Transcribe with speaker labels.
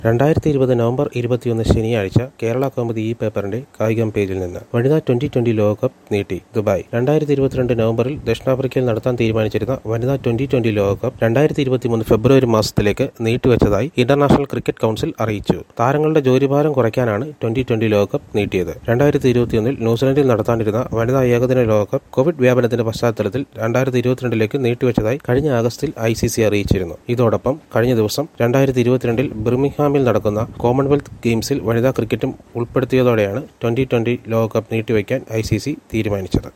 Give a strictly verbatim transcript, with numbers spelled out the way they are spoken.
Speaker 1: രണ്ടായിരത്തി ഇരുപത് നവംബർ ഇരുപത്തിയൊന്ന് ശനിയാഴ്ച കേരള കൗമുദി ഈ പേപ്പറിന്റെ കായികം പേജിൽ നിന്ന് വനിതാ ട്വന്റി ട്വന്റി ലോകകപ്പ് നീട്ടി. ദുബായ്. രണ്ടായിരത്തി ഇരുപത്തിരണ്ട് നവംബറിൽ ദക്ഷിണാഫ്രിക്കയിൽ നടത്താൻ തീരുമാനിച്ചിരുന്ന വനിതാ ട്വന്റി ട്വന്റി ലോകകപ്പ് രണ്ടായിരത്തി ഇരുപത്തിമൂന്ന് ഫെബ്രുവരി മാസത്തിലേക്ക് നീട്ടിവെച്ചതായി ഇന്റർനാഷണൽ ക്രിക്കറ്റ് കൗൺസിൽ അറിയിച്ചു. താരങ്ങളുടെ ജോലിഭാരം കുറയ്ക്കാനാണ് ട്വന്റി ട്വന്റി ലോകകപ്പ് നീട്ടിയത്. രണ്ടായിരത്തി ഇരുപത്തിയൊന്നിൽ ന്യൂസിലൻഡിൽ നടത്താനിരുന്ന വനിതാ ഏകദിന ലോകകപ്പ് കോവിഡ് വ്യാപനത്തിന്റെ പശ്ചാത്തലത്തിൽ രണ്ടായിരത്തി ഇരുപത്തിരണ്ടിലേക്ക് നീട്ടിവെച്ചതായി കഴിഞ്ഞ ആഗസ്റ്റിൽ ഐ സി സി അറിയിച്ചിരുന്നു. ഇതോടൊപ്പം കഴിഞ്ഞ ദിവസം രണ്ടായിരത്തി ഇരുപത്തിരണ്ടിൽ ബിർമിംഗ്ഹാമിൽ നടക്കുന്ന കോമൺവെൽത്ത് ഗെയിംസിൽ വനിതാ ക്രിക്കറ്റും ഉൾപ്പെടുത്തിയതോടെയാണ് ട്വന്റി ട്വന്റി ലോകകപ്പ് നീട്ടിവെക്കാൻ ഐ സി സി തീരുമാനിച്ചത്.